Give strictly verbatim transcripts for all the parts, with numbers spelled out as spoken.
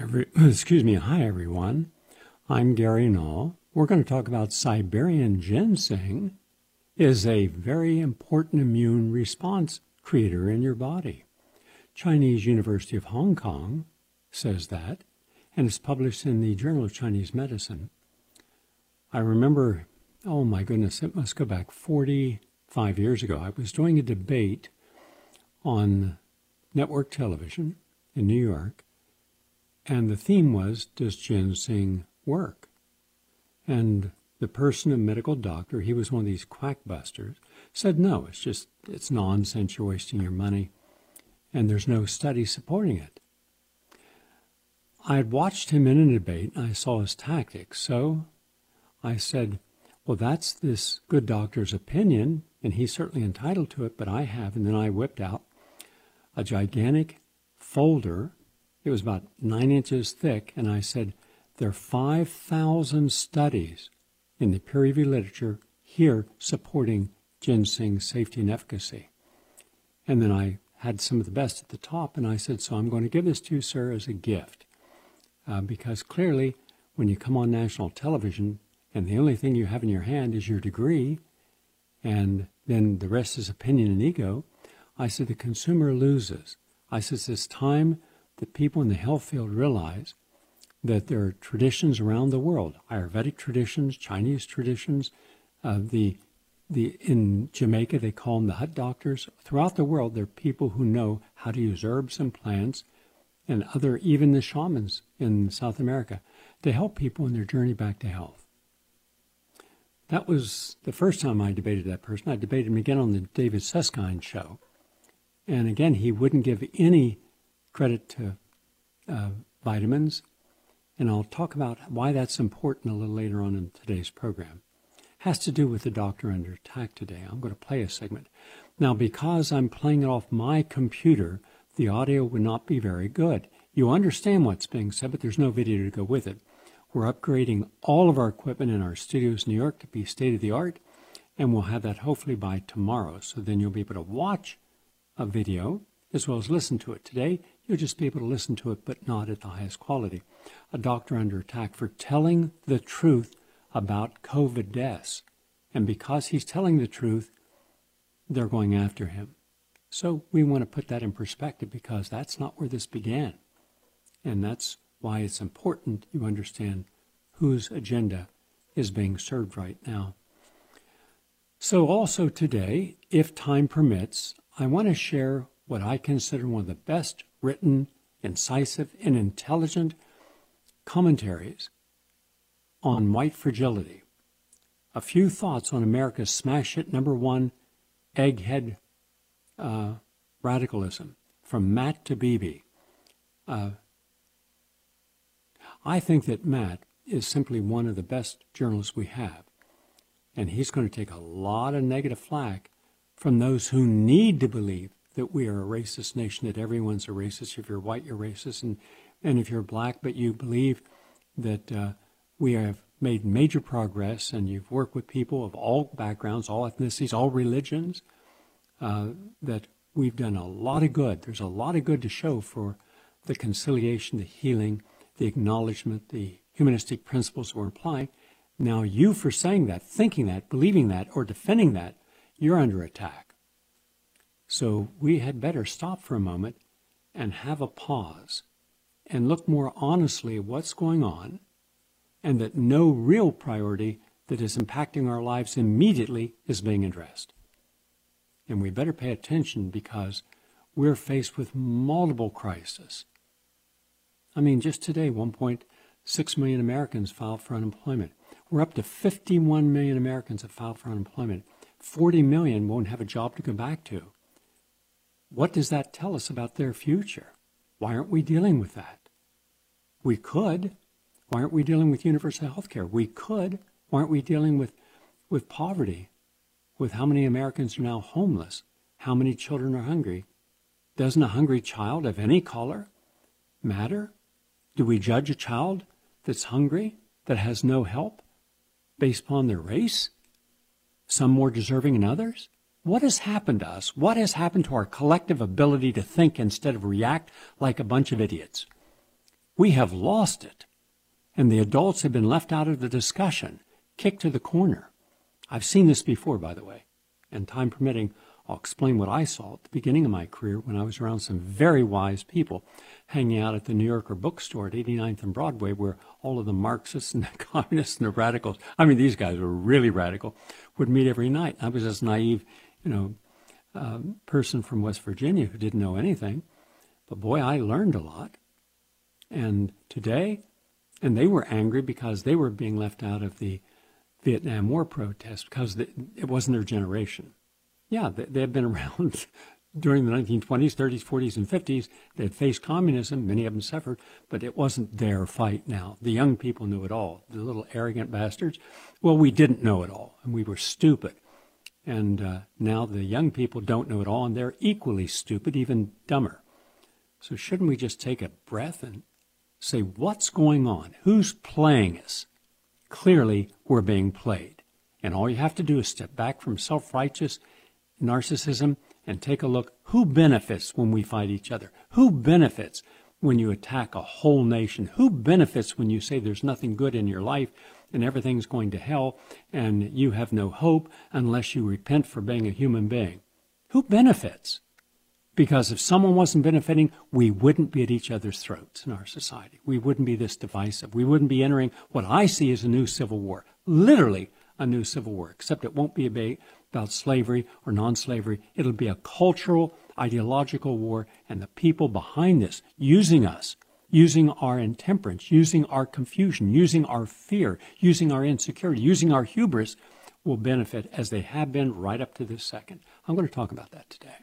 every, excuse me, hi everyone. I'm Gary Null. We're going to talk about Siberian ginseng is a very important immune response creator in your body. Chinese University of Hong Kong says that, and it's published in the Journal of Chinese Medicine. I remember, oh my goodness, it must go back forty-five years ago. I was doing a debate on network television in New York, and the theme was, does ginseng work? And the person, a medical doctor, he was one of these quackbusters, said, no, it's just, it's nonsense, you're wasting your money, and there's no study supporting it. I had watched him in a debate, and I saw his tactics, so I said, well, that's this good doctor's opinion, and he's certainly entitled to it, but I have, and then I whipped out a gigantic folder. It was about nine inches thick, and I said, there are five thousand studies in the peer-reviewed literature here supporting ginseng safety and efficacy. And then I had some of the best at the top, and I said, so I'm going to give this to you, sir, as a gift. Uh, because clearly, when you come on national television, and the only thing you have in your hand is your degree, and then the rest is opinion and ego, I said, the consumer loses. I said, it's time that people in the health field realize that there are traditions around the world, Ayurvedic traditions, Chinese traditions, uh, the, the, in Jamaica they call them the hut doctors. Throughout the world there are people who know how to use herbs and plants, and other, even the shamans in South America, to help people in their journey back to health. That was the first time I debated that person. I debated him again on the David Susskind show. And again, he wouldn't give any credit to uh, vitamins. And I'll talk about why that's important a little later on in today's program. It has to do with the doctor under attack today. I'm going to play a segment. Now, because I'm playing it off my computer, the audio would not be very good. You understand what's being said, but there's no video to go with it. We're upgrading all of our equipment in our studios in New York to be state-of-the-art, and we'll have that hopefully by tomorrow. So then you'll be able to watch a video as well as listen to it. Today, you'll just be able to listen to it, but not at the highest quality. A doctor under attack for telling the truth about COVID deaths. And because he's telling the truth, they're going after him. So we want to put that in perspective because that's not where this began. And that's why it's important you understand whose agenda is being served right now. So also today, if time permits, I want to share what I consider one of the best written, incisive, and intelligent commentaries on white fragility. A few thoughts on America's smash hit number one egghead uh, radicalism, from Matt Taibbi. Uh, I think that Matt is simply one of the best journalists we have, and he's going to take a lot of negative flack from those who need to believe that we are a racist nation, that everyone's a racist. If you're white, you're racist, and, and if you're black, but you believe that uh, we have made major progress, and you've worked with people of all backgrounds, all ethnicities, all religions, uh, that we've done a lot of good. There's a lot of good to show for the conciliation, the healing, the acknowledgement, the humanistic principles we're applying. Now you, for saying that, thinking that, believing that, or defending that, you're under attack. So we had better stop for a moment and have a pause and look more honestly at what's going on, and that no real priority that is impacting our lives immediately is being addressed. And we better pay attention because we're faced with multiple crises. I mean, just today, one point six million Americans filed for unemployment. We're up to fifty-one million Americans have filed for unemployment. forty million won't have a job to go back to. What does that tell us about their future? Why aren't we dealing with that? We could. Why aren't we dealing with universal health care? We could. Why aren't we dealing with, with poverty? With how many Americans are now homeless? How many children are hungry? Doesn't a hungry child of any color matter? Do we judge a child that's hungry, that has no help, based upon their race? Some more deserving than others? What has happened to us? What has happened to our collective ability to think instead of react like a bunch of idiots? We have lost it. And the adults have been left out of the discussion, kicked to the corner. I've seen this before, by the way. And time permitting, I'll explain what I saw at the beginning of my career when I was around some very wise people hanging out at the New Yorker bookstore at eighty-ninth and Broadway, where all of the Marxists and the communists and the radicals, I mean, these guys were really radical, would meet every night. I was this naive, you know, um, person from West Virginia who didn't know anything. But boy, I learned a lot. And today, and they were angry because they were being left out of the Vietnam War protests because it wasn't their generation. Yeah, they, they had been around during the nineteen twenties, thirties, forties, and fifties. They had faced communism. Many of them suffered, but it wasn't their fight now. The young people knew it all. The little arrogant bastards. Well, we didn't know it all, and we were stupid. And uh, now the young people don't know it all, and they're equally stupid, even dumber. So shouldn't we just take a breath and say, what's going on? Who's playing us? Clearly, we're being played. And all you have to do is step back from self-righteous narcissism and take a look. Who benefits when we fight each other? Who benefits when you attack a whole nation? Who benefits when you say there's nothing good in your life and everything's going to hell and you have no hope unless you repent for being a human being? Who benefits? Because if someone wasn't benefiting, we wouldn't be at each other's throats in our society. We wouldn't be this divisive. We wouldn't be entering what I see as a new civil war, literally a new civil war, except it won't be about slavery or non-slavery. It'll be a cultural, ideological war, and the people behind this using us, using our intemperance, using our confusion, using our fear, using our insecurity, using our hubris will benefit as they have been right up to this second. I'm going to talk about that today.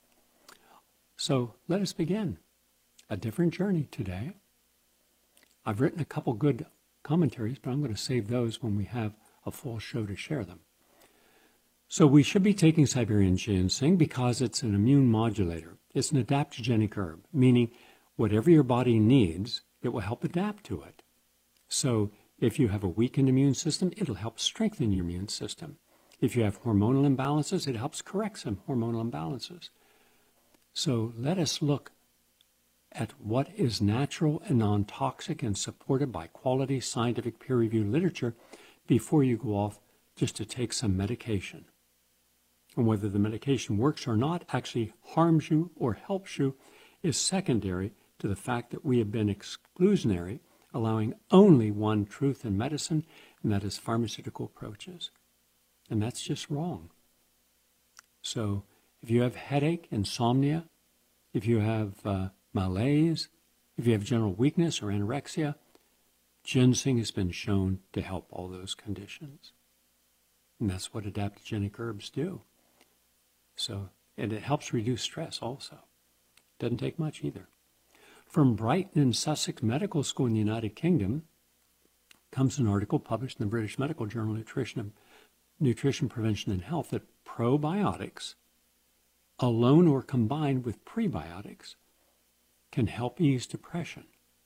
So let us begin a different journey today. I've written a couple good commentaries, but I'm going to save those when we have a full show to share them. So we should be taking Siberian ginseng because it's an immune modulator. It's an adaptogenic herb, meaning whatever your body needs, it will help adapt to it. So if you have a weakened immune system, it'll help strengthen your immune system. If you have hormonal imbalances, it helps correct some hormonal imbalances. So let us look at what is natural and non-toxic and supported by quality scientific peer-reviewed literature before you go off just to take some medication. And whether the medication works or not, actually harms you or helps you, is secondary to the fact that we have been exclusionary, allowing only one truth in medicine, and that is pharmaceutical approaches. And that's just wrong. So if you have headache, insomnia, if you have uh, malaise, if you have general weakness or anorexia, ginseng has been shown to help all those conditions. And that's what adaptogenic herbs do. So, and it helps reduce stress also. Doesn't take much either. From Brighton and Sussex Medical School in the United Kingdom comes an article published in the British Medical Journal Nutrition, Nutrition Prevention and Health that probiotics, alone or combined with prebiotics, can help ease depression.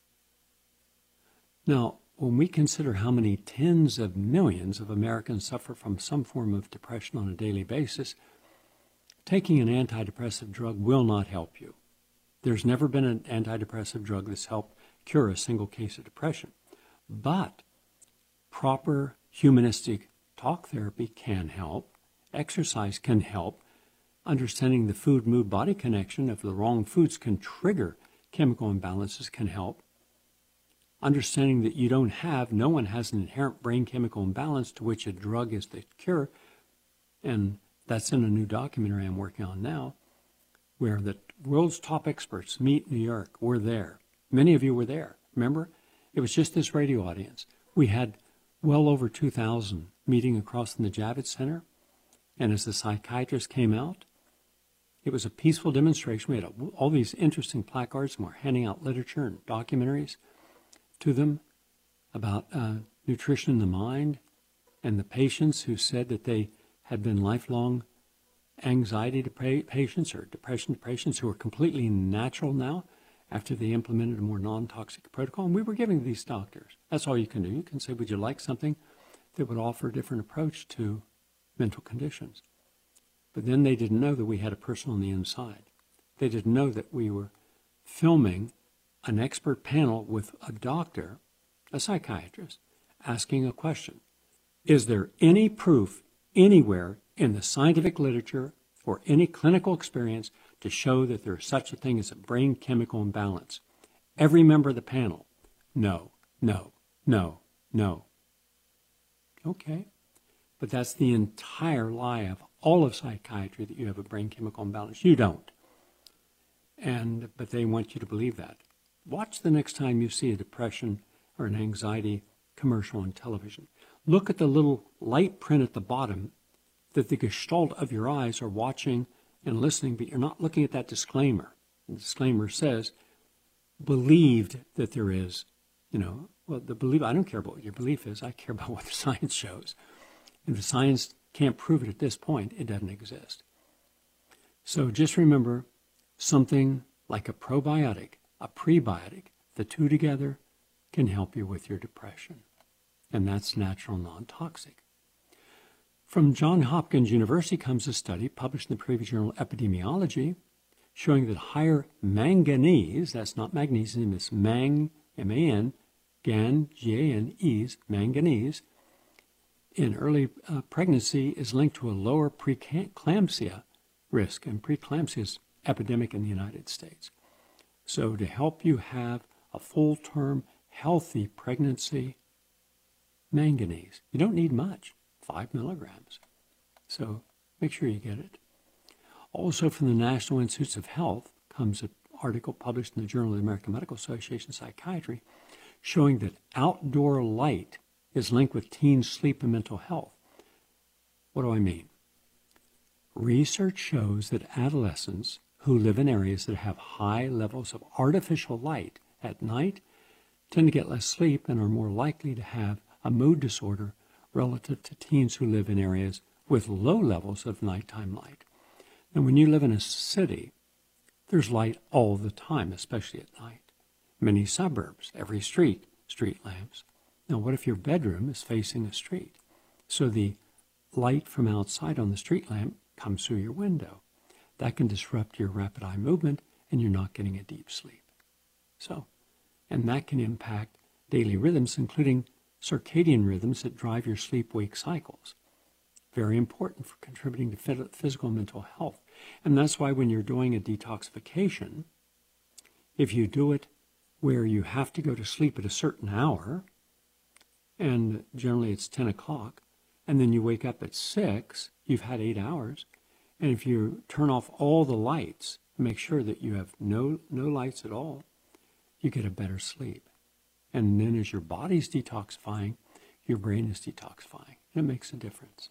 Now, when we consider how many tens of millions of Americans suffer from some form of depression on a daily basis, taking an antidepressant drug will not help you. There's never been an antidepressant drug that's helped cure a single case of depression. But proper humanistic talk therapy can help. Exercise can help. Understanding the food-mood-body connection of the wrong foods can trigger chemical imbalances can help. Understanding that you don't have, no one has an inherent brain chemical imbalance to which a drug is the cure, and that's in a new documentary I'm working on now, where the world's top experts meet in New York. We're there. Many of you were there. Remember? It was just this radio audience. We had well over two thousand meeting across in the Javits Center, and as the psychiatrists came out, it was a peaceful demonstration. We had all these interesting placards, and we're handing out literature and documentaries to them about uh, nutrition in the mind, and the patients who said that they had been lifelong anxiety to patients or depression to patients who are completely natural now after they implemented a more non-toxic protocol. And we were giving these doctors. That's all you can do. You can say, would you like something that would offer a different approach to mental conditions? But then they didn't know that we had a person on the inside. They didn't know that we were filming an expert panel with a doctor, a psychiatrist, asking a question. Is there any proof anywhere in the scientific literature or any clinical experience to show that there is such a thing as a brain chemical imbalance? Every member of the panel, no, no, no, no. Okay, but that's the entire lie of all of psychiatry, that you have a brain chemical imbalance. You don't. And but they want you to believe that. Watch the next time you see a depression or an anxiety commercial on television. Look at the little light print at the bottom that the gestalt of your eyes are watching and listening, but you're not looking at that disclaimer. The disclaimer says, believed that there is, you know, well, the belief, I don't care about what your belief is. I care about what the science shows. If the science can't prove it at this point, it doesn't exist. So just remember, something like a probiotic, a prebiotic, the two together can help you with your depression. And that's natural, non-toxic. From Johns Hopkins University comes a study published in the previous journal Epidemiology showing that higher manganese, that's not magnesium, it's mang, M A N, gan, G A N, E's, manganese, in early uh, pregnancy is linked to a lower preeclampsia risk, and preeclampsia is epidemic in the United States. So to help you have a full-term, healthy pregnancy, manganese. You don't need much, five milligrams. So make sure you get it. Also from the National Institutes of Health comes an article published in the Journal of the American Medical Association of Psychiatry showing that outdoor light is linked with teen sleep and mental health. What do I mean? Research shows that adolescents who live in areas that have high levels of artificial light at night tend to get less sleep and are more likely to have a mood disorder relative to teens who live in areas with low levels of nighttime light. And when you live in a city, there's light all the time, especially at night. Many suburbs, every street, street lamps. Now, what if your bedroom is facing a street? So the light from outside on the street lamp comes through your window. That can disrupt your rapid eye movement, and you're not getting a deep sleep. So, and that can impact daily rhythms, including circadian rhythms that drive your sleep-wake cycles. Very important for contributing to physical and mental health. And that's why when you're doing a detoxification, if you do it where you have to go to sleep at a certain hour, and generally it's ten o'clock, and then you wake up at six, you've had eight hours, and if you turn off all the lights, make sure that you have no, no lights at all, you get a better sleep. And then as your body's detoxifying, your brain is detoxifying, and it makes a difference.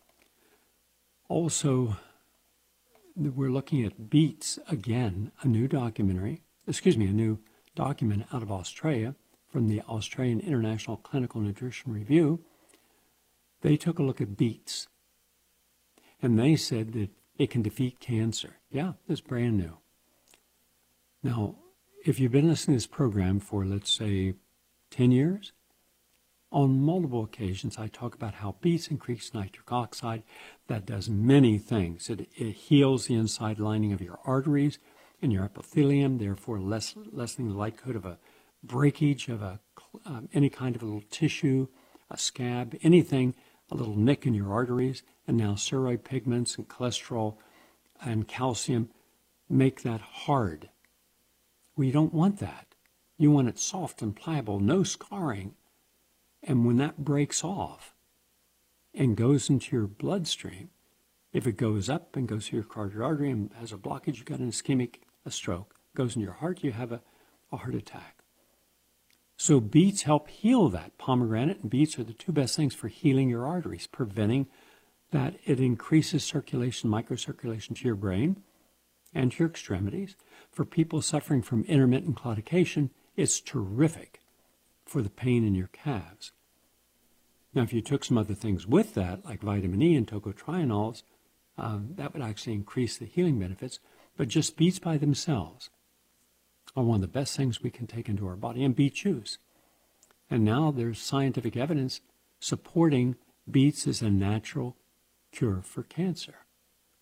Also, we're looking at Beats again, a new documentary, excuse me, a new document out of Australia from the Australian International Clinical Nutrition Review. They took a look at beets, and they said that it can defeat cancer. Yeah, it's brand new. Now, if you've been listening to this program for, let's say, ten years, on multiple occasions I talk about how beets increase nitric oxide. That does many things. It, it heals the inside lining of your arteries and your epithelium, therefore less, lessening the likelihood of a breakage of a, um, any kind of a little tissue, a scab, anything, a little nick in your arteries. And now steroid pigments and cholesterol and calcium make that hard. Well, you don't want that. You want it soft and pliable, no scarring. And when that breaks off and goes into your bloodstream, if it goes up and goes through your carotid artery and has a blockage, you've got an ischemic, a stroke. Goes into your heart, you have a, a heart attack. So beets help heal that. Pomegranate and beets are the two best things for healing your arteries, preventing that. It increases circulation, microcirculation to your brain and to your extremities. For people suffering from intermittent claudication, it's terrific for the pain in your calves. Now, if you took some other things with that, like vitamin E and tocotrienols, um, that would actually increase the healing benefits. But just beets by themselves are one of the best things we can take into our body, and beet juice. And now there's scientific evidence supporting beets as a natural cure for cancer.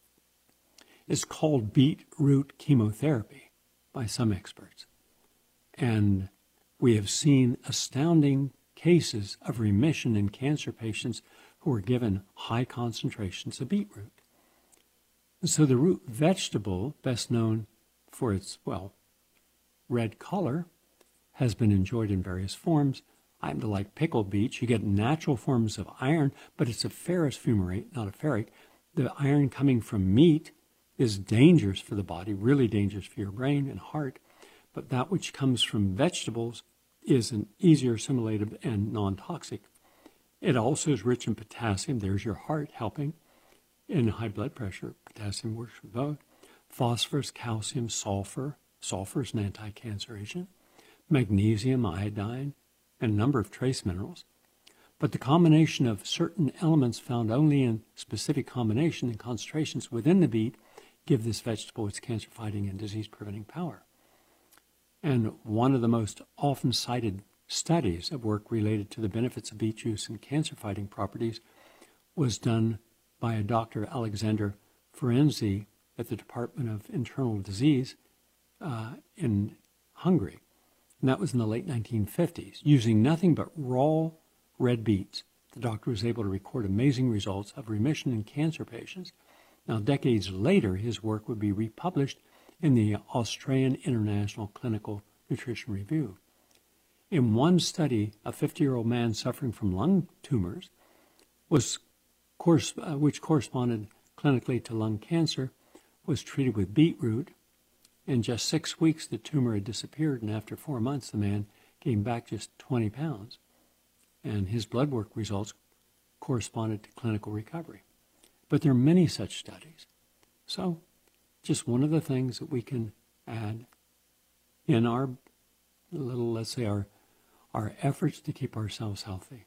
It's called beetroot chemotherapy by some experts. And we have seen astounding cases of remission in cancer patients who were given high concentrations of beetroot. And so the root vegetable, best known for its, well, red color, has been enjoyed in various forms. I happen to like pickled beets. You get natural forms of iron, but it's a ferrous fumarate, not a ferric. The iron coming from meat is dangerous for the body, really dangerous for your brain and heart. But that which comes from vegetables is an easier assimilated and non-toxic. It also is rich in potassium. There's your heart helping. In high blood pressure, potassium works for both. Phosphorus, calcium, sulfur. Sulfur is an anti-cancer agent. Magnesium, iodine, and a number of trace minerals. But the combination of certain elements found only in specific combination and concentrations within the beet give this vegetable its cancer-fighting and disease-preventing power. And one of the most often cited studies of work related to the benefits of beet juice and cancer-fighting properties was done by a Doctor Alexander Ferenczi at the Department of Internal Disease uh, in Hungary. And that was in the late nineteen fifties. Using nothing but raw red beets, the doctor was able to record amazing results of remission in cancer patients. Now, decades later, his work would be republished in the Australian International Clinical Nutrition Review. In one study, a fifty-year-old man suffering from lung tumors, was course, uh, which corresponded clinically to lung cancer, was treated with beetroot. In just six weeks, the tumor had disappeared, and after four months, the man gained back just twenty pounds. And his blood work results corresponded to clinical recovery. But there are many such studies. So, just one of the things that we can add in our little, let's say, our, our efforts to keep ourselves healthy.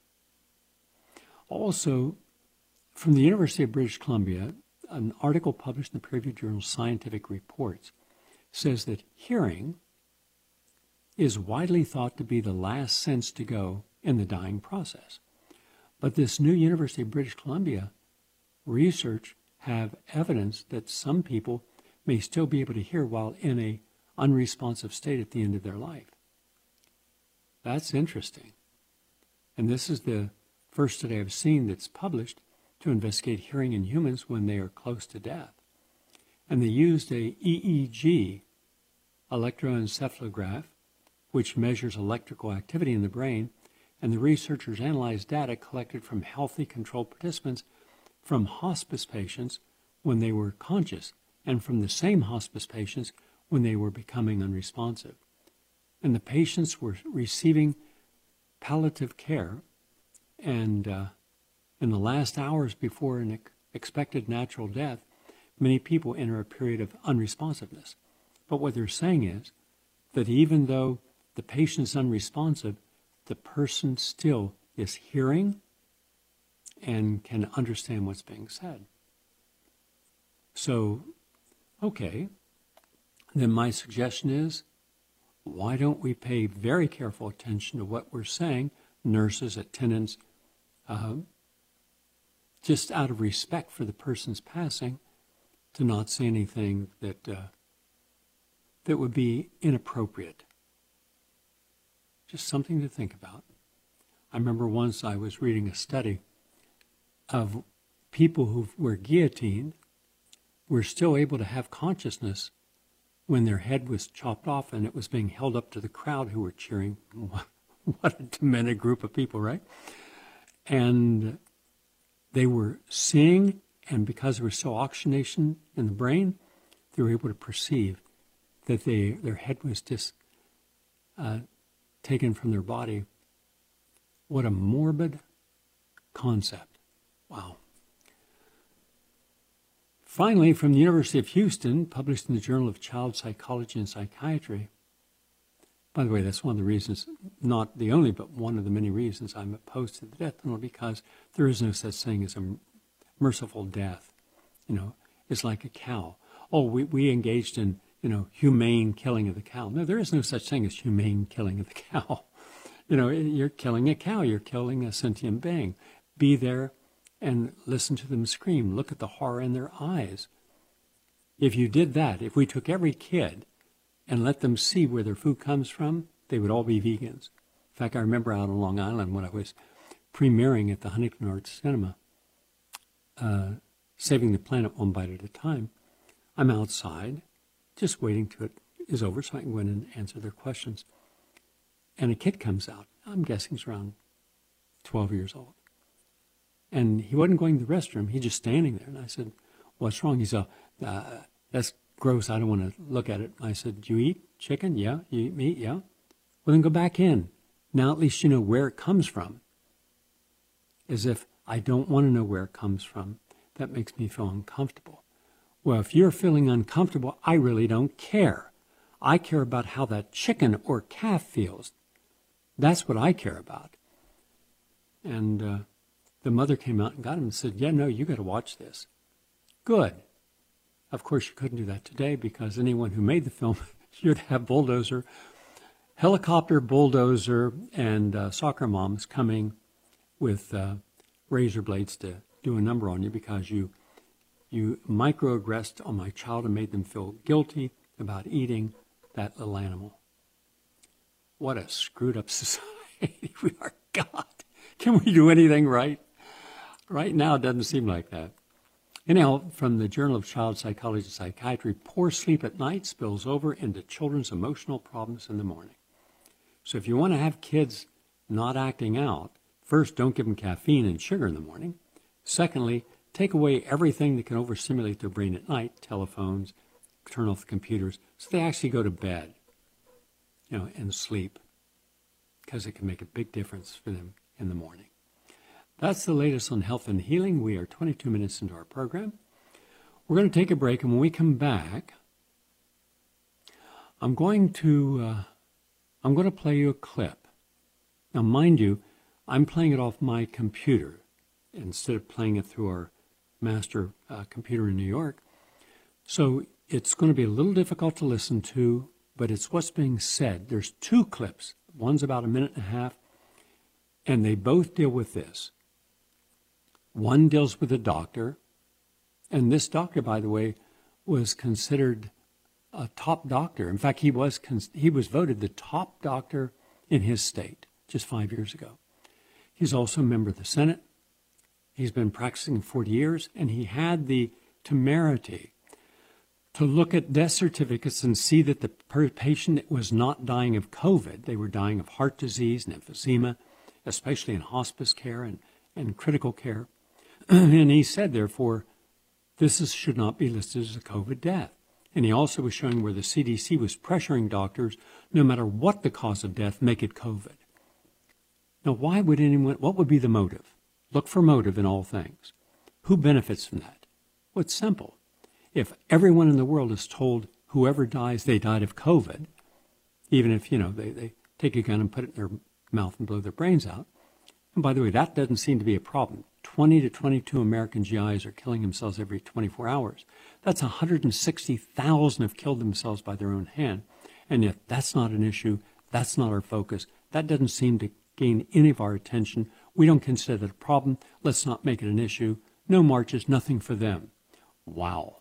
Also, from the University of British Columbia, an article published in the peer-reviewed journal Scientific Reports says that hearing is widely thought to be the last sense to go in the dying process. But this new University of British Columbia research have evidence that some people may still be able to hear while in a unresponsive state at the end of their life. That's interesting. And this is the first study I've seen that's published to investigate hearing in humans when they are close to death. And they used a E E G, electroencephalograph, which measures electrical activity in the brain, and the researchers analyzed data collected from healthy controlled participants from hospice patients when they were conscious, and from the same hospice patients when they were becoming unresponsive. And the patients were receiving palliative care, and uh, in the last hours before an ex- expected natural death, many people enter a period of unresponsiveness. But what they're saying is that even though the patient's unresponsive, the person still is hearing and can understand what's being said. So, okay, then my suggestion is, why don't we pay very careful attention to what we're saying, nurses, attendants, uh, just out of respect for the person's passing, to not say anything that uh, that would be inappropriate. Just something to think about. I remember once I was reading a study of people who were guillotined were still able to have consciousness when their head was chopped off and it was being held up to the crowd who were cheering. What a demented group of people, right? And they were seeing, and because there was still oxygenation in the brain, they were able to perceive that they, their head was just uh, taken from their body. What a morbid concept. Wow. Finally, from the University of Houston, published in the Journal of Child Psychology and Psychiatry. By the way, that's one of the reasons, not the only, but one of the many reasons I'm opposed to the death penalty, because there is no such thing as a merciful death. You know, it's like a cow. Oh, we, we engaged in, you know, humane killing of the cow. No, there is no such thing as humane killing of the cow. You know, you're killing a cow. You're killing a sentient being. Be there and listen to them scream. Look at the horror in their eyes. If you did that, if we took every kid and let them see where their food comes from, they would all be vegans. In fact, I remember out on Long Island when I was premiering at the Huntington Arts Cinema, uh, Saving the Planet One Bite at a Time. I'm outside, just waiting till it is over so I can go in and answer their questions. And a kid comes out. I'm guessing he's around twelve years old. And he wasn't going to the restroom. He's just standing there. And I said, what's wrong? He said, uh, that's gross. I don't want to look at it. I said, do you eat chicken? Yeah. You eat meat? Yeah. Well, then go back in. Now at least you know where it comes from. As if I don't want to know where it comes from. That makes me feel uncomfortable. Well, if you're feeling uncomfortable, I really don't care. I care about how that chicken or calf feels. That's what I care about. And uh, the mother came out and got him and said, yeah, no, you got to watch this. Good. Of course, you couldn't do that today because anyone who made the film, you'd have bulldozer, helicopter, bulldozer, and uh, soccer moms coming with uh, razor blades to do a number on you because you you microaggressed on my child and made them feel guilty about eating that little animal. What a screwed up society we are. God, can we do anything right? Right now, it doesn't seem like that. Anyhow, from the Journal of Child Psychology and Psychiatry, poor sleep at night spills over into children's emotional problems in the morning. So if you want to have kids not acting out, first, don't give them caffeine and sugar in the morning. Secondly, take away everything that can overstimulate their brain at night, telephones, turn off the computers, so they actually go to bed, you know, and sleep, because it can make a big difference for them in the morning. That's the latest on health and healing. We are twenty-two minutes into our program. We're going to take a break, and when we come back, I'm going to uh, I'm going to play you a clip. Now, mind you, I'm playing it off my computer instead of playing it through our master uh, computer in New York. So it's going to be a little difficult to listen to, but it's what's being said. There's two clips. One's about a minute and a half, and they both deal with this. One deals with a doctor, and this doctor, by the way, was considered a top doctor. In fact, he was he was voted the top doctor in his state just five years ago. He's also a member of the Senate. He's been practicing forty years, and he had the temerity to look at death certificates and see that the patient was not dying of COVID. They were dying of heart disease and emphysema, especially in hospice care and, and critical care. And he said, therefore, this is, should not be listed as a COVID death. And he also was showing where the C D C was pressuring doctors, no matter what the cause of death, make it COVID. Now, why would anyone, what would be the motive? Look for motive in all things. Who benefits from that? Well, it's simple. If everyone in the world is told whoever dies, they died of COVID, even if, you know, they, they take a gun and put it in their mouth and blow their brains out. And by the way, that doesn't seem to be a problem. twenty to twenty-two American G Is are killing themselves every twenty-four hours. That's one hundred sixty thousand have killed themselves by their own hand. And yet that's not an issue. That's not our focus. That doesn't seem to gain any of our attention. We don't consider it a problem. Let's not make it an issue. No marches, nothing for them. Wow.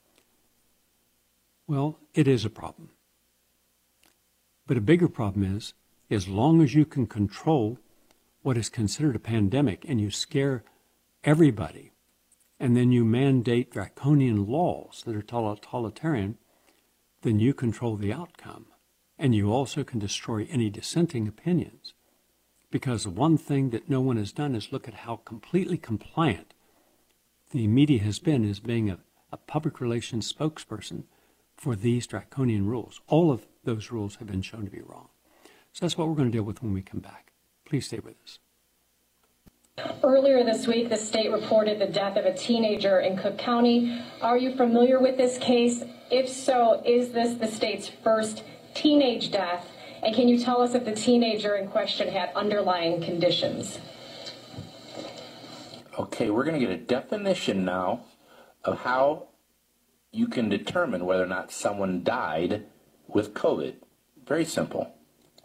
Well, it is a problem. But a bigger problem is, as long as you can control what is considered a pandemic and you scare everybody, and then you mandate draconian laws that are totalitarian, then you control the outcome. And you also can destroy any dissenting opinions. Because one thing that no one has done is look at how completely compliant the media has been as being a, a public relations spokesperson for these draconian rules. All of those rules have been shown to be wrong. So that's what we're going to deal with when we come back. Please stay with us. Earlier this week, the state reported the death of a teenager in Cook County. Are you familiar with this case? If so, is this the state's first teenage death? And can you tell us if the teenager in question had underlying conditions? Okay, we're going to get a definition now of how you can determine whether or not someone died with COVID. Very simple.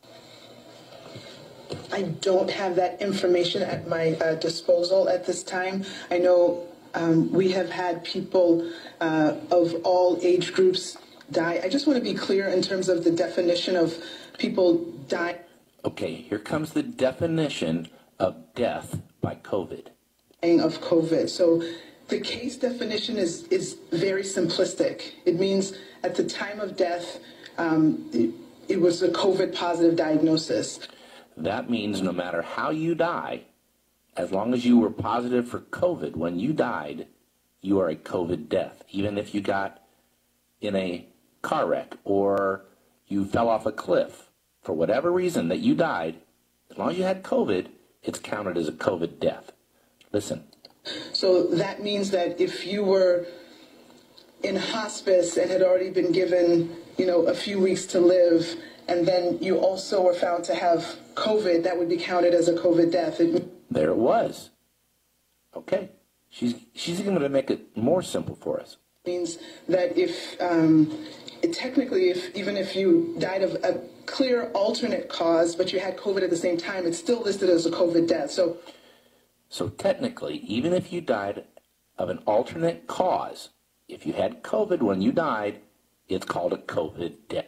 I don't have that information at my uh, disposal at this time. I know um, we have had people uh, of all age groups die. I just want to be clear in terms of the definition of people die. Okay, here comes the definition of death by COVID. Of COVID. So the case definition is, is very simplistic. It means at the time of death, um, it, it was a COVID positive diagnosis. That means no matter how you die, as long as you were positive for COVID when you died, you are a COVID death. Even if you got in a car wreck or you fell off a cliff, for whatever reason that you died, as long as you had COVID, it's counted as a COVID death. Listen. So that means that if you were in hospice and had already been given, you know, a few weeks to live, and then you also were found to have COVID, that would be counted as a COVID death. It... There it was. Okay. She's, she's going to make it more simple for us. Means that if, um, it, technically, if even if you died of a clear alternate cause, but you had COVID at the same time, it's still listed as a COVID death. So, so technically, even if you died of an alternate cause, if you had COVID when you died, it's called a COVID death.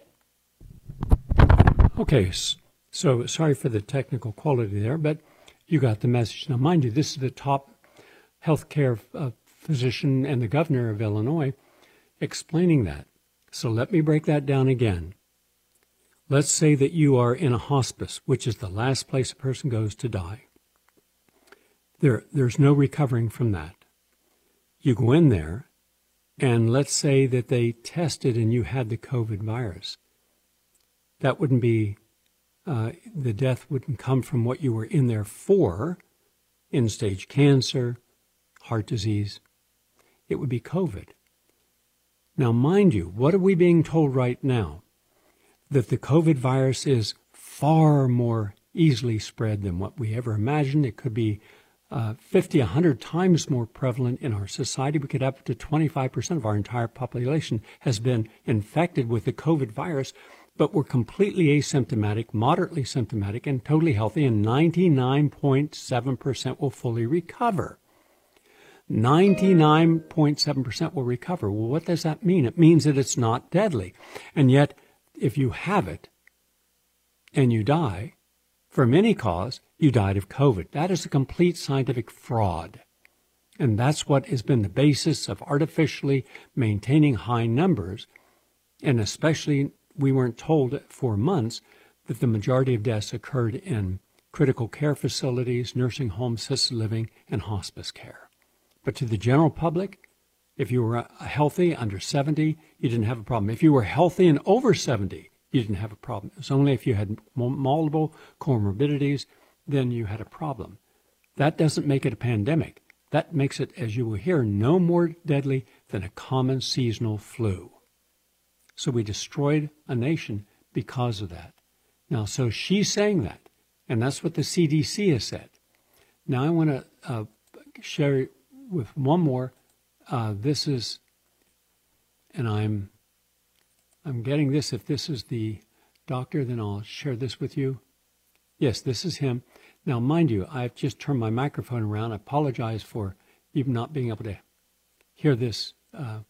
Okay, so sorry for the technical quality there, but you got the message. Now, mind you, this is the top healthcare uh, physician and the governor of Illinois explaining that. So let me break that down again. Let's say that you are in a hospice, which is the last place a person goes to die. There, there's no recovering from that. You go in there, and let's say that they tested and you had the COVID virus. That wouldn't be, uh, the death wouldn't come from what you were in there for, end-stage cancer, heart disease. It would be COVID. Now, mind you, what are we being told right now? That the COVID virus is far more easily spread than what we ever imagined. It could be uh, fifty, one hundred times more prevalent in our society. We could have up to twenty-five percent of our entire population has been infected with the COVID virus, but we're completely asymptomatic, moderately symptomatic, and totally healthy, and ninety-nine point seven percent will fully recover. ninety-nine point seven percent will recover. Well, what does that mean? It means that it's not deadly. And yet, if you have it and you die, from any cause, you died of COVID. That is a complete scientific fraud. And that's what has been the basis of artificially maintaining high numbers. And especially, we weren't told for months that the majority of deaths occurred in critical care facilities, nursing homes, assisted living, and hospice care. But to the general public, if you were healthy under seventy, you didn't have a problem. If you were healthy and over seventy, you didn't have a problem. It was only if you had multiple comorbidities, then you had a problem. That doesn't make it a pandemic. That makes it, as you will hear, no more deadly than a common seasonal flu. So we destroyed a nation because of that. Now, so she's saying that, and that's what the C D C has said. Now, I want to uh, share with one more. Uh, this is, and I'm, I'm getting this. If this is the doctor, then I'll share this with you. Yes, this is him. Now, mind you, I've just turned my microphone around. I apologize for even not being able to hear this uh,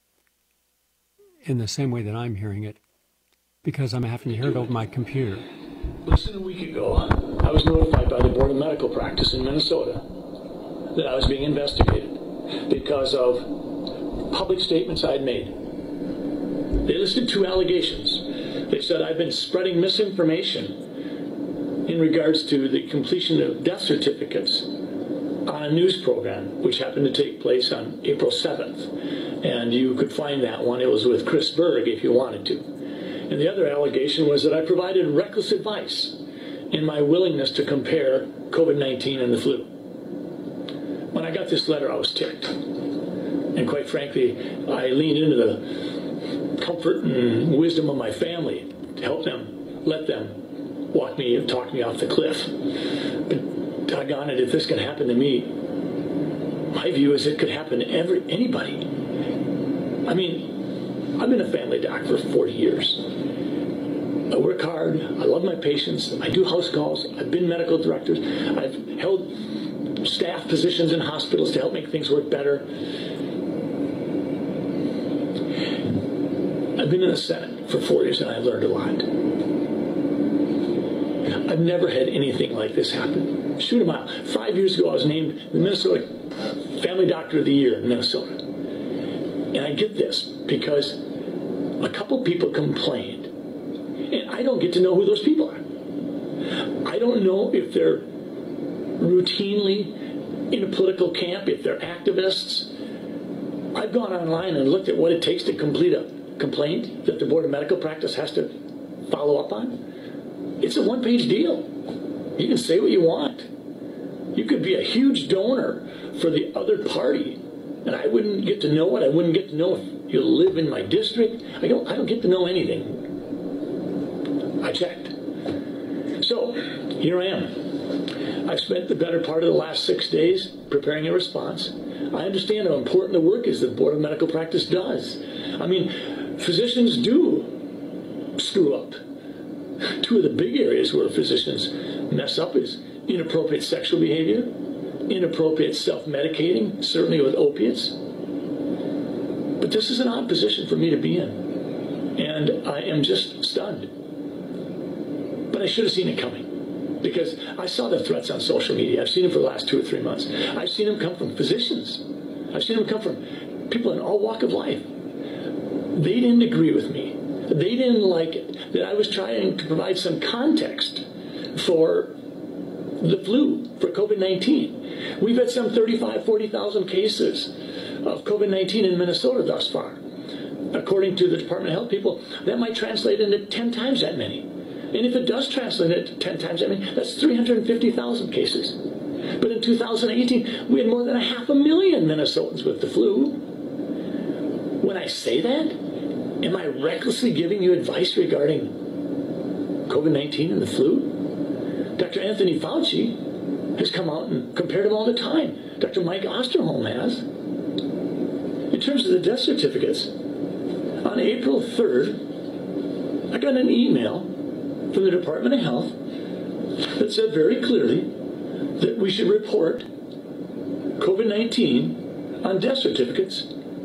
in the same way that I'm hearing it, because I'm having to hear it over my computer. Less than a week ago, I was notified by the Board of Medical Practice in Minnesota that I was being investigated because of public statements I'd made. They listed two allegations. They said I've been spreading misinformation in regards to the completion of death certificates on a news program, which happened to take place on April seventh. And you could find that one. It was with Chris Berg if you wanted to. And the other allegation was that I provided reckless advice in my willingness to compare COVID nineteen and the flu. When I got this letter, I was ticked. And quite frankly, I leaned into the comfort and wisdom of my family to help them, let them walk me and talk me off the cliff. But doggone it, if this can happen to me, my view is it could happen to every, anybody. I mean, I've been a family doc for forty years. I work hard. I love my patients. I do house calls. I've been medical director. I've held staff positions in hospitals to help make things work better. I've been in the Senate for four years and I've learned a lot. I've never had anything like this happen. Shoot a mile. Five years ago, I was named the Minnesota Family Doctor of the Year in Minnesota. And I get this because a couple people complained, and I don't get to know who those people are. I don't know if they're routinely in a political camp, if they're activists. I've gone online and looked at what it takes to complete a complaint that the Board of Medical Practice has to follow up on. It's a one-page deal. You can say what you want. You could be a huge donor for the other party, and I wouldn't get to know it. I wouldn't get to know if you live in my district. I don't, I don't get to know anything. I checked. So, here I am. I've spent the better part of the last six days preparing a response. I understand how important the work is that the Board of Medical Practice does. I mean, physicians do screw up. Two of the big areas where physicians mess up is inappropriate sexual behavior, inappropriate self-medicating, certainly with opiates. But this is an odd position for me to be in, and I am just stunned. But I should have seen it coming, because I saw the threats on social media. I've seen them for the last two or three months. I've seen them come from physicians. I've seen them come from people in all walk of life. They didn't agree with me. They didn't like it, that I was trying to provide some context for the flu, for COVID nineteen. We've had some thirty-five, forty thousand cases of COVID nineteen in Minnesota thus far. According to the Department of Health people, that might translate into ten times that many. And if it does translate into ten times that many, that's three hundred fifty thousand cases. But in two thousand eighteen, we had more than a half a million Minnesotans with the flu. When I say that, am I recklessly giving you advice regarding COVID nineteen and the flu? Doctor Anthony Fauci has come out and compared them all the time. Doctor Mike Osterholm has. In terms of the death certificates, on April third, I got an email from the Department of Health that said very clearly that we should report COVID nineteen on death certificates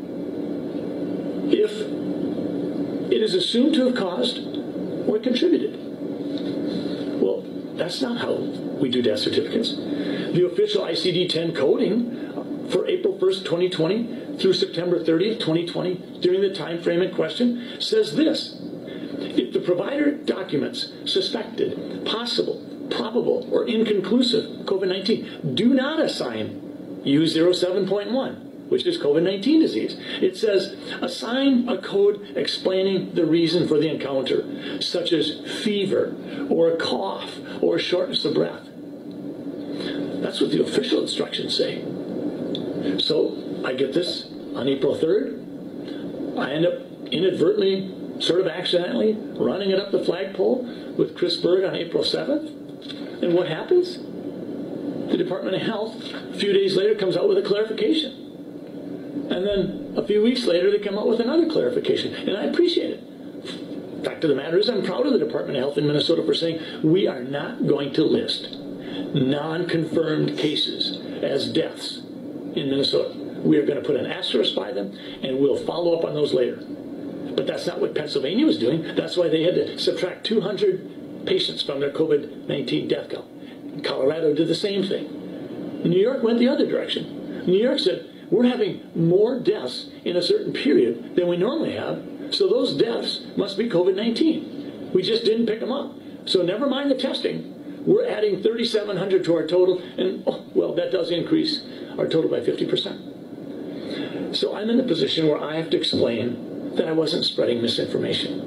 if it is assumed to have caused or contributed. Well, that's not how we do death certificates. The official I C D ten coding for April first, twenty twenty through September thirtieth, twenty twenty, during the time frame in question, says this: if the provider documents suspected, possible, probable, or inconclusive COVID nineteen, do not assign U zero seven point one, which is COVID nineteen disease. It says, assign a code explaining the reason for the encounter, such as fever, or a cough, or shortness of breath. That's what the official instructions say. So, I get this on April third. I end up inadvertently, sort of accidentally, running it up the flagpole with Chris Berg on April seventh. And what happens? The Department of Health, a few days later, comes out with a clarification. And then a few weeks later, they come out with another clarification. And I appreciate it. Fact of the matter is, I'm proud of the Department of Health in Minnesota for saying we are not going to list non-confirmed cases as deaths in Minnesota. We are going to put an asterisk by them, and we'll follow up on those later. But that's not what Pennsylvania was doing. That's why they had to subtract two hundred patients from their COVID nineteen death count. Colorado did the same thing. New York went the other direction. New York said, we're having more deaths in a certain period than we normally have, so those deaths must be COVID nineteen. We just didn't pick them up. So never mind the testing. We're adding thirty-seven hundred to our total, and, oh, well, that does increase our total by fifty percent. So I'm in a position where I have to explain that I wasn't spreading misinformation.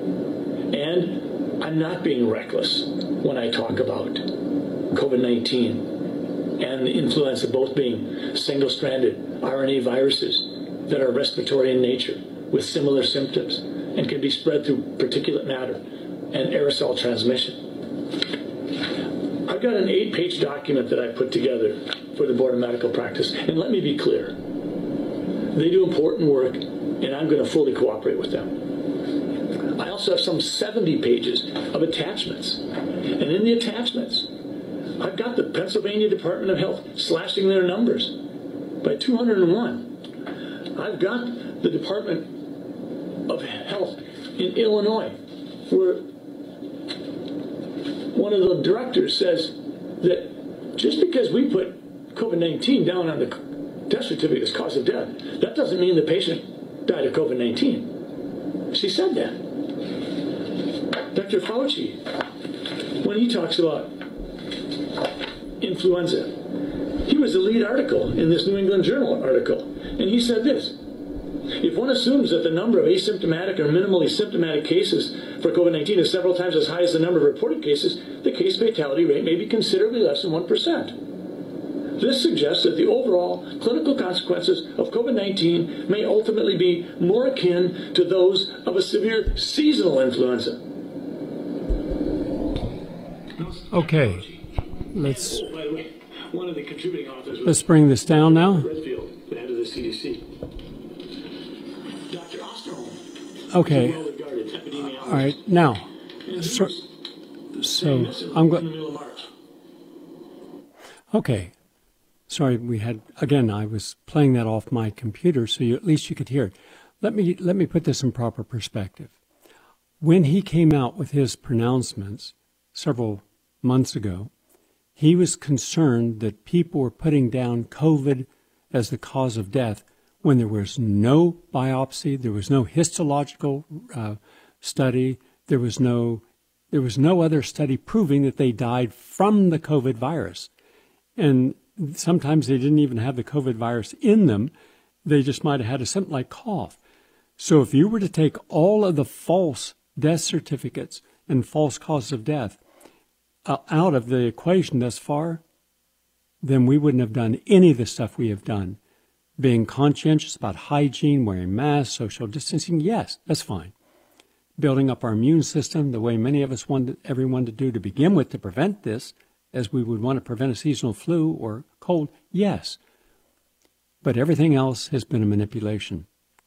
And I'm not being reckless when I talk about COVID nineteen and the influenza both being single-stranded R N A viruses that are respiratory in nature with similar symptoms and can be spread through particulate matter and aerosol transmission. I've got an eight-page document that I put together for the Board of Medical Practice, and let me be clear. They do important work, and I'm going to fully cooperate with them. I also have some seventy pages of attachments, and in the attachments, I've got the Pennsylvania Department of Health slashing their numbers by two hundred one. I've got the Department of Health in Illinois, where one one of the directors says that just because we put COVID nineteen down on the death certificate as cause of death, that doesn't mean the patient died of COVID nineteen. She said that. Doctor Fauci, when he talks about influenza, he was the lead article in this New England Journal article, and he said this: if one assumes that the number of asymptomatic or minimally symptomatic cases for COVID nineteen is several times as high as the number of reported cases, the case fatality rate may be considerably less than one percent. This suggests that the overall clinical consequences of COVID nineteen may ultimately be more akin to those of a severe seasonal influenza. Okay, let's, Oh, by the way, one of the contributing authors was let's bring this down now. Redfield, the head of the C D C. Doctor Osterholm, Okay, well-regarded epidemiologist. all right, now, And he so, was saying so this in, I'm in the going, middle of March. okay. Sorry, we had, again, I was playing that off my computer, so you, at least you could hear it. Let me, let me put this in proper perspective. When he came out with his pronouncements several months ago, he was concerned that people were putting down COVID as the cause of death when there was no biopsy, there was no histological uh, study, there was no, there was no other study proving that they died from the COVID virus. And sometimes they didn't even have the COVID virus in them. They just might have had a symptom like cough. So if you were to take all of the false death certificates and false causes of death uh, out of the equation thus far, then we wouldn't have done any of the stuff we have done. Being conscientious about hygiene, wearing masks, social distancing, yes, that's fine. Building up our immune system the way many of us wanted everyone to do to begin with to prevent this, as we would want to prevent a seasonal flu or cold, yes. But everything else has been a manipulation.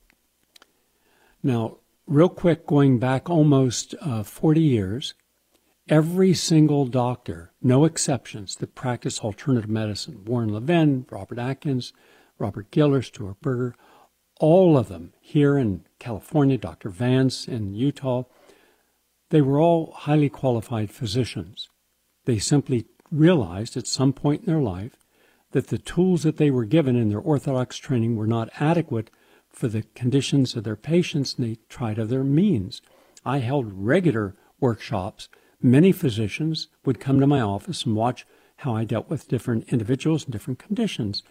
Now, real quick, going back almost uh, forty years, every single doctor, no exceptions, that practiced alternative medicine, Warren Levin, Robert Atkins, Robert Giller, Stuart Berger, all of them here in California, Doctor Vance in Utah, they were all highly qualified physicians. They simply realized at some point in their life that the tools that they were given in their orthodox training were not adequate for the conditions of their patients, and they tried other means. I held regular workshops. Many physicians would come to my office and watch how I dealt with different individuals and different conditions.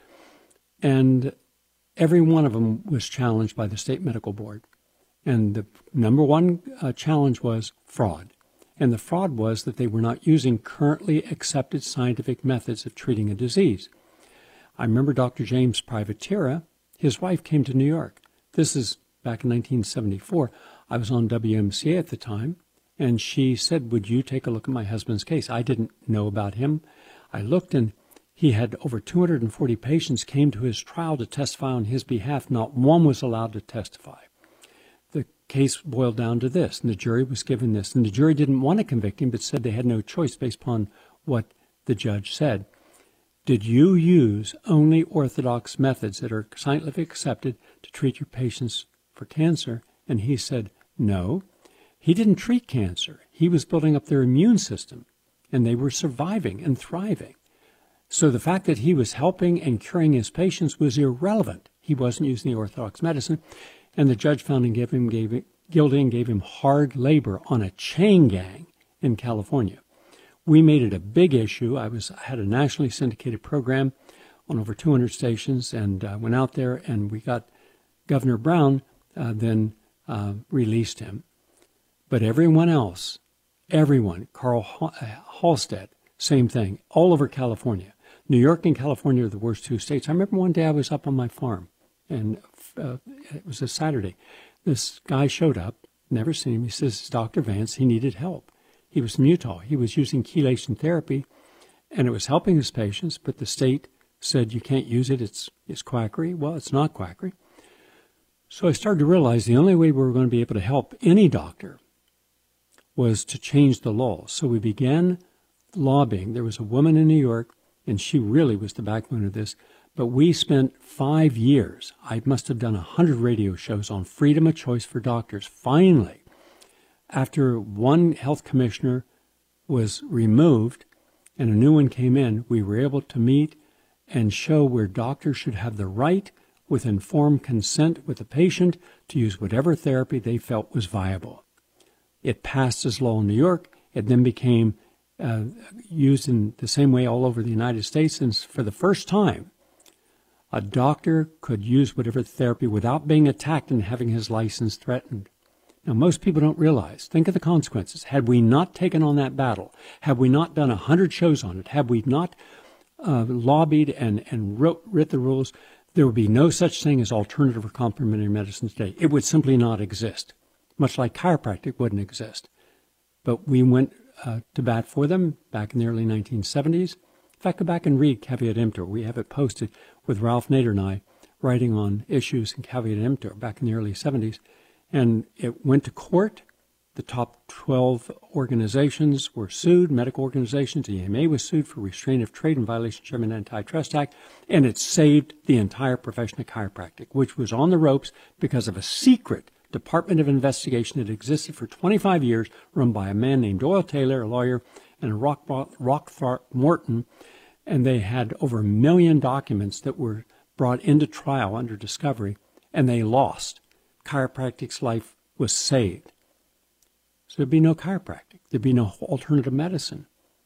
And every one of them was challenged by the state medical board. And the number one uh, challenge was fraud. And the fraud was that they were not using currently accepted scientific methods of treating a disease. I remember Doctor James Privatera, his wife came to New York. This is back in nineteen seventy-four. I was on W M C A at the time, and she said, would you take a look at my husband's case? I didn't know about him. I looked, and he had over two hundred forty patients came to his trial to testify on his behalf. Not one was allowed to testify. The case boiled down to this, and the jury was given this. And the jury didn't want to convict him, but said they had no choice based upon what the judge said. Did you use only orthodox methods that are scientifically accepted to treat your patients for cancer? And he said, no. He didn't treat cancer. He was building up their immune system, and they were surviving and thriving. So the fact that he was helping and curing his patients was irrelevant. He wasn't using the orthodox medicine. And the judge found him gave him, gave it, guilty and gave him hard labor on a chain gang in California. We made it a big issue. I was I had a nationally syndicated program on over two hundred stations, and uh, went out there, and we got Governor Brown uh, then uh, released him. But everyone else, everyone, Carl Halstead, same thing, all over California. New York and California are the worst two states. I remember one day I was up on my farm, and uh, it was a Saturday. This guy showed up, never seen him. He says, it's Doctor Vance. He needed help. He was from Utah. He was using chelation therapy, and it was helping his patients, but the state said you can't use it. It's, it's quackery. Well, it's not quackery. So I started to realize the only way we were going to be able to help any doctor was to change the law. So we began lobbying. There was a woman in New York, and she really was the backbone of this. But we spent five years, I must have done a hundred radio shows on freedom of choice for doctors. Finally, after one health commissioner was removed and a new one came in, we were able to meet and show where doctors should have the right, with informed consent with the patient, to use whatever therapy they felt was viable. It passed as law in New York. It then became uh, used in the same way all over the United States. And for the first time, a doctor could use whatever therapy without being attacked and having his license threatened. Now, most people don't realize, think of the consequences. Had we not taken on that battle, had we not done a hundred shows on it, had we not uh, lobbied and, and wrote, writ the rules, there would be no such thing as alternative or complementary medicine today. It would simply not exist, much like chiropractic wouldn't exist. But we went uh, to bat for them back in the early nineteen seventies. In fact, go back and read Caveat Emptor. We have it posted with Ralph Nader and I writing on issues in Caveat Emptor back in the early seventies. And it went to court. The top twelve organizations were sued, medical organizations. The E M A was sued for restraint of trade in violation of the German Antitrust Act, and it saved the entire profession of chiropractic, which was on the ropes because of a secret Department of Investigation that existed for twenty-five years, run by a man named Doyle Taylor, a lawyer, and Rock, Rock Morton, and they had over a million documents that were brought into trial under discovery, and they lost. Chiropractic's life was saved. So there'd be no chiropractic. There'd be no alternative medicine.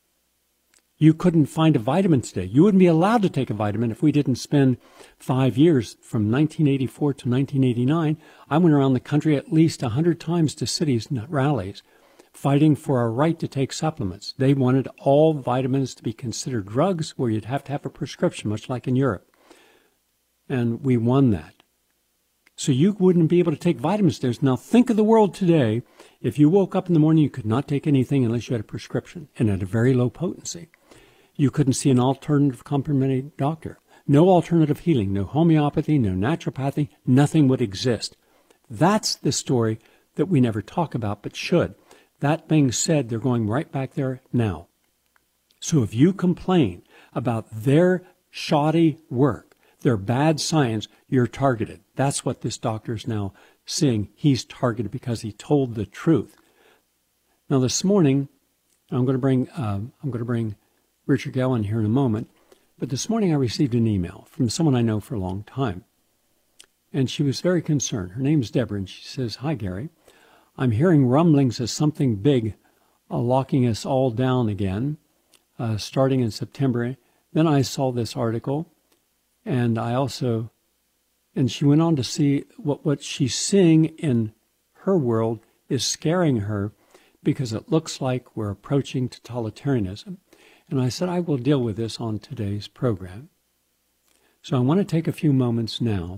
You couldn't find a vitamin today. You wouldn't be allowed to take a vitamin if we didn't spend five years from nineteen eighty-four to nineteen eighty-nine. I went around the country at least a hundred times to cities and rallies fighting for our right to take supplements. They wanted all vitamins to be considered drugs where you'd have to have a prescription, much like in Europe. And we won that. So you wouldn't be able to take vitamins there. Now think of the world today. If you woke up in the morning, you could not take anything unless you had a prescription and at a very low potency. You couldn't see an alternative complementary doctor. No alternative healing, no homeopathy, no naturopathy, nothing would exist. That's the story that we never talk about but should. That being said, they're going right back there now. So if you complain about their shoddy work, their bad science, you're targeted. That's what this doctor is now seeing. He's targeted because he told the truth. Now this morning, I'm going to bring um, I'm going to bring Richard Gellin here in a moment. But this morning I received an email from someone I know for a long time, and she was very concerned. Her name's Deborah, and she says, "Hi Gary, I'm hearing rumblings of something big uh, locking us all down again, uh, starting in September. Then I saw this article." And I also, and she went on to see what, what she's seeing in her world is scaring her because it looks like we're approaching totalitarianism. And I said, I will deal with this on today's program. So I want to take a few moments now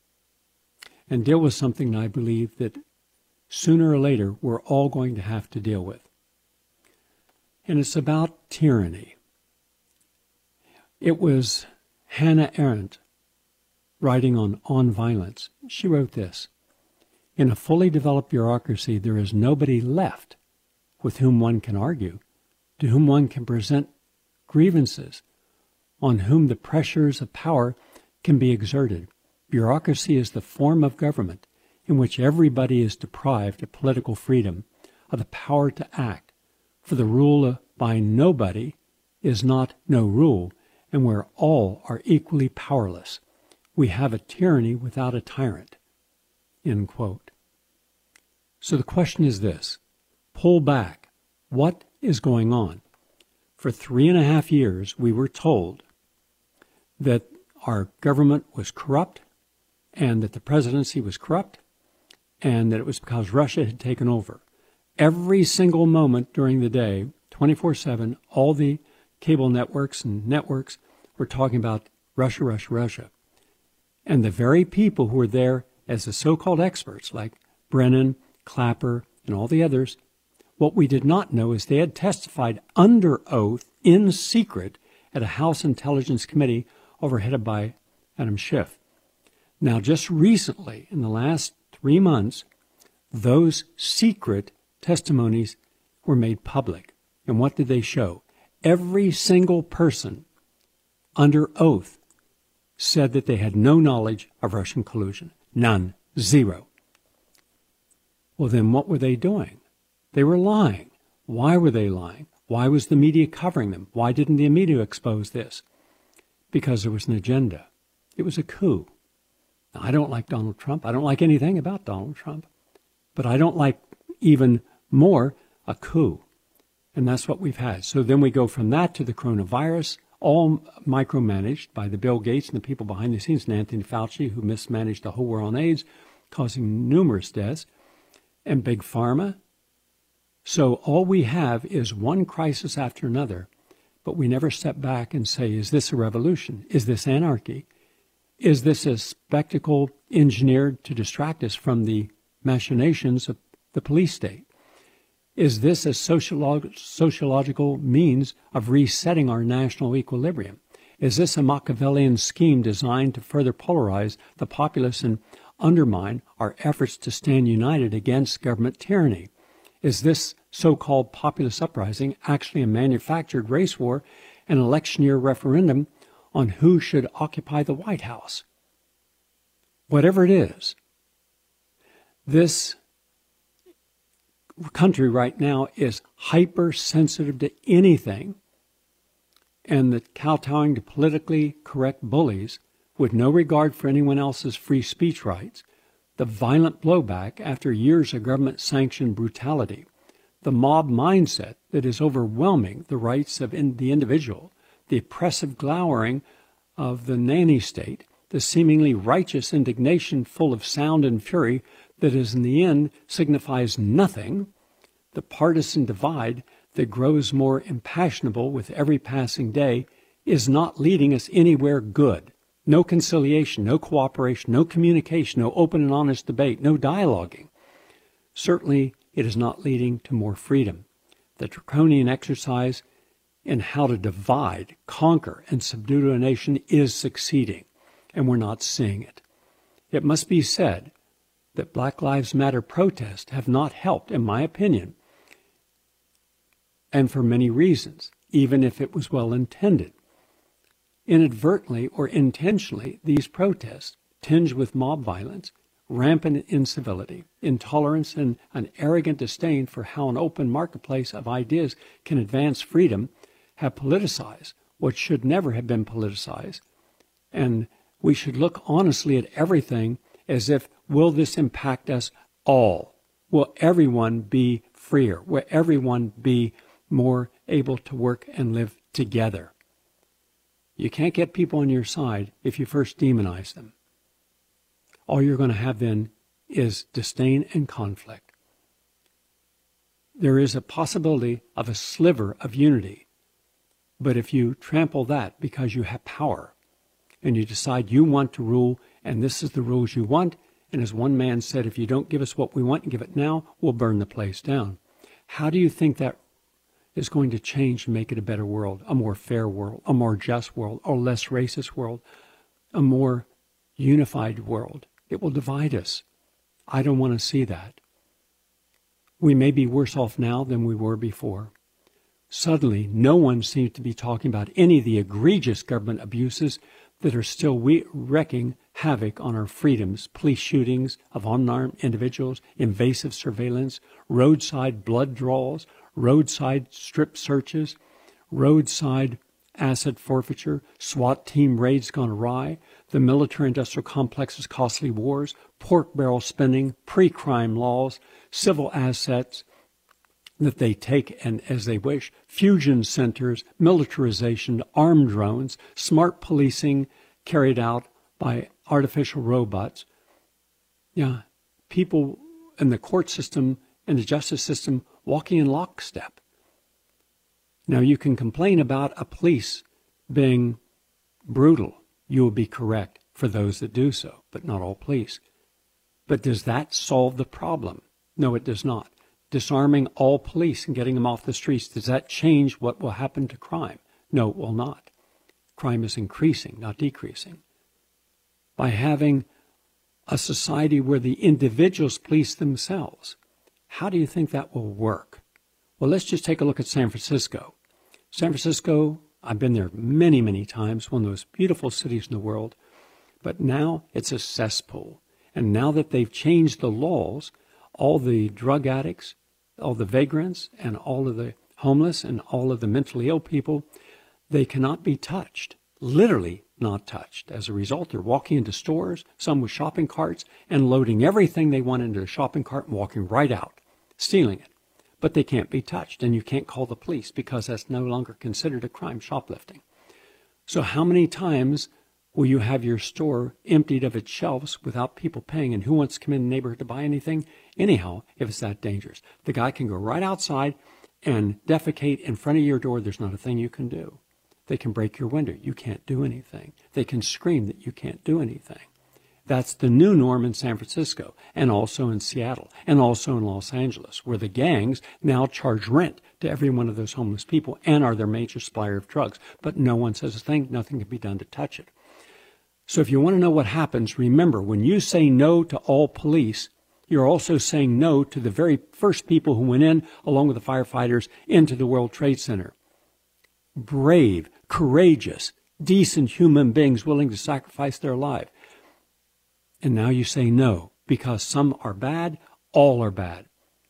and deal with something that I believe that sooner or later we're all going to have to deal with. And it's about tyranny. It was Hannah Arendt, writing on On Violence, she wrote this: "In a fully developed bureaucracy, there is nobody left with whom one can argue, to whom one can present grievances, on whom the pressures of power can be exerted. Bureaucracy is the form of government in which everybody is deprived of political freedom, of the power to act, for the rule by nobody is not no rule, and where all are equally powerless. We have a tyranny without a tyrant." End quote. So the question is this: pull back. What is going on? For three and a half years, we were told that our government was corrupt and that the presidency was corrupt and that it was because Russia had taken over. Every single moment during the day, twenty-four seven, all the cable networks and networks were talking about Russia, Russia, Russia. And the very people who were there as the so-called experts, like Brennan, Clapper, and all the others, what we did not know is they had testified under oath in secret at a House Intelligence Committee overheaded by Adam Schiff. Now, just recently, in the last three months, those secret testimonies were made public. And what did they show? Every single person under oath said that they had no knowledge of Russian collusion. None. Zero. Well, then what were they doing? They were lying. Why were they lying? Why was the media covering them? Why didn't the media expose this? Because there was an agenda. It was a coup. Now, I don't like Donald Trump. I don't like anything about Donald Trump. But I don't like even more a coup. And that's what we've had. So then we go from that to the coronavirus, all micromanaged by the Bill Gates and the people behind the scenes, and Anthony Fauci, who mismanaged the whole war on AIDS, causing numerous deaths, and Big Pharma. So all we have is one crisis after another, but we never step back and say, is this a revolution? Is this anarchy? Is this a spectacle engineered to distract us from the machinations of the police state? Is this a sociolog- sociological means of resetting our national equilibrium? Is this a Machiavellian scheme designed to further polarize the populace and undermine our efforts to stand united against government tyranny? Is this so-called populist uprising actually a manufactured race war, an election year referendum on who should occupy the White House? Whatever it is, this country right now is hypersensitive to anything, and the kowtowing to politically correct bullies with no regard for anyone else's free speech rights, the violent blowback after years of government-sanctioned brutality, the mob mindset that is overwhelming the rights of in the individual, the oppressive glowering of the nanny state, the seemingly righteous indignation full of sound and fury that is in the end signifies nothing, the partisan divide that grows more impassionable with every passing day is not leading us anywhere good. No conciliation, no cooperation, no communication, no open and honest debate, no dialoguing. Certainly, it is not leading to more freedom. The draconian exercise in how to divide, conquer, and subdue a nation is succeeding, and we're not seeing it. It must be said that Black Lives Matter protests have not helped, in my opinion, and for many reasons, even if it was well intended. Inadvertently or intentionally, these protests, tinged with mob violence, rampant incivility, intolerance, and an arrogant disdain for how an open marketplace of ideas can advance freedom, have politicized what should never have been politicized. And we should look honestly at everything as if, will this impact us all? Will everyone be freer? Will everyone be more able to work and live together? You can't get people on your side if you first demonize them. All you're going to have then is disdain and conflict. There is a possibility of a sliver of unity, but if you trample that because you have power and you decide you want to rule and this is the rules you want, and as one man said, if you don't give us what we want and give it now, we'll burn the place down. How do you think that is going to change and make it a better world, a more fair world, a more just world, a less racist world, a more unified world? It will divide us. I don't want to see that. We may be worse off now than we were before. Suddenly, no one seems to be talking about any of the egregious government abuses that are still we- wreaking havoc on our freedoms, police shootings of unarmed individuals, invasive surveillance, roadside blood draws, roadside strip searches, roadside asset forfeiture, SWAT team raids gone awry, the military-industrial complex's costly wars, pork barrel spending, pre-crime laws, civil assets that they take and as they wish, fusion centers, militarization, armed drones, smart policing carried out by artificial robots. Yeah, people in the court system and the justice system walking in lockstep. Now, you can complain about a police being brutal. You will be correct for those that do so, but not all police. But does that solve the problem? No, it does not. Disarming all police and getting them off the streets, does that change what will happen to crime? No, it will not. Crime is increasing, not decreasing. By having a society where the individuals police themselves, how do you think that will work? Well, let's just take a look at San Francisco. San Francisco, I've been there many, many times, one of the most beautiful cities in the world, but now it's a cesspool. And now that they've changed the laws, all the drug addicts, all the vagrants, and all of the homeless and all of the mentally ill people, they cannot be touched, literally not touched. As a result, they're walking into stores, some with shopping carts, and loading everything they want into a shopping cart and walking right out, stealing it. But they can't be touched, and you can't call the police because that's no longer considered a crime, shoplifting. So how many times will you have your store emptied of its shelves without people paying? And who wants to come in the neighborhood to buy anything? Anyhow, if it's that dangerous. The guy can go right outside and defecate in front of your door. There's not a thing you can do. They can break your window. You can't do anything. They can scream that you can't do anything. That's the new norm in San Francisco and also in Seattle and also in Los Angeles, where the gangs now charge rent to every one of those homeless people and are their major supplier of drugs. But no one says a thing. Nothing can be done to touch it. So if you want to know what happens, remember, when you say no to all police, you're also saying no to the very first people who went in, along with the firefighters, into the World Trade Center. Brave, courageous, decent human beings willing to sacrifice their life. And now you say no, because some are bad, all are bad.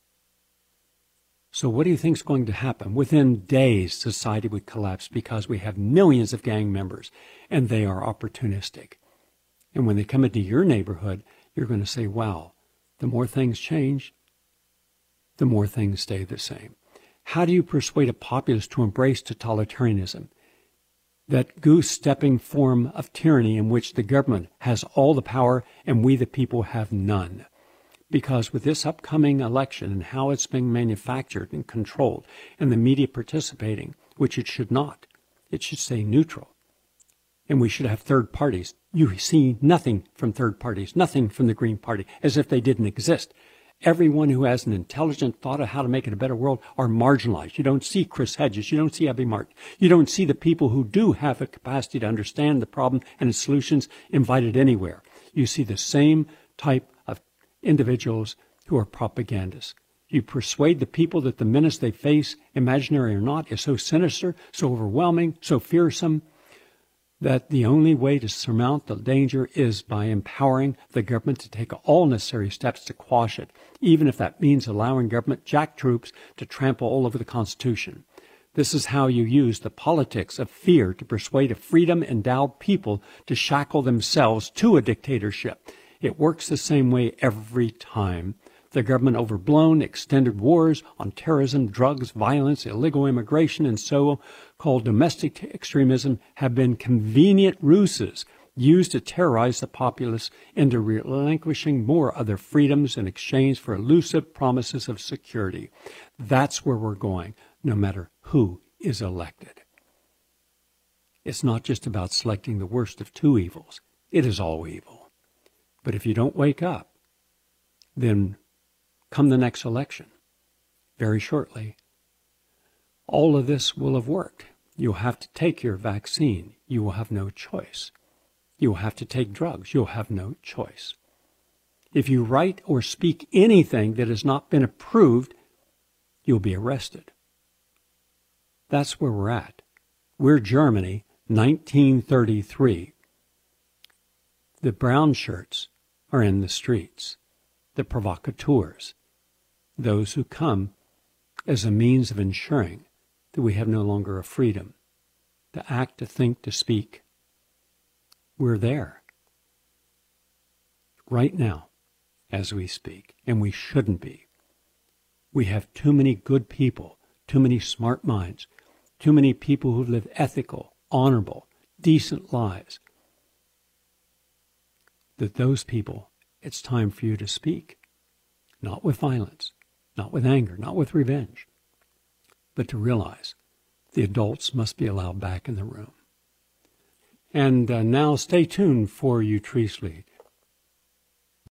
So what do you think is going to happen? Within days, society would collapse because we have millions of gang members, and they are opportunistic. And when they come into your neighborhood, you're going to say, wow, the more things change, the more things stay the same. How do you persuade a populace to embrace totalitarianism? That goose-stepping form of tyranny in which the government has all the power and we the people have none. Because with this upcoming election and how it's being manufactured and controlled, and the media participating, which it should not, it should stay neutral. And we should have third parties. You see nothing from third parties, nothing from the Green Party, as if they didn't exist. Everyone who has an intelligent thought of how to make it a better world are marginalized. You don't see Chris Hedges. You don't see Abby Martin. You don't see the people who do have a capacity to understand the problem and its solutions invited anywhere. You see the same type of individuals who are propagandists. You persuade the people that the menace they face, imaginary or not, is so sinister, so overwhelming, so fearsome, that the only way to surmount the danger is by empowering the government to take all necessary steps to quash it, even if that means allowing government jack troops to trample all over the Constitution. This is how you use the politics of fear to persuade a freedom-endowed people to shackle themselves to a dictatorship. It works the same way every time. The government overblown extended wars on terrorism, drugs, violence, illegal immigration, and so-called domestic extremism have been convenient ruses used to terrorize the populace into relinquishing more of their freedoms in exchange for elusive promises of security. That's where we're going, no matter who is elected. It's not just about selecting the worst of two evils. It is all evil. But if you don't wake up, then come the next election, very shortly, all of this will have worked. You'll have to take your vaccine. You will have no choice. You will have to take drugs. You'll have no choice. If you write or speak anything that has not been approved, you'll be arrested. That's where we're at. We're Germany, nineteen thirty-three. The brown shirts are in the streets, the provocateurs, those who come as a means of ensuring that we have no longer a freedom to act, to think, to speak. We're there right now as we speak, and we shouldn't be. We have too many good people, too many smart minds, too many people who live ethical, honorable, decent lives, that those people, it's time for you to speak, not with violence, not with anger, not with revenge, but to realize the adults must be allowed back in the room. And uh, now stay tuned for Utrice Lead.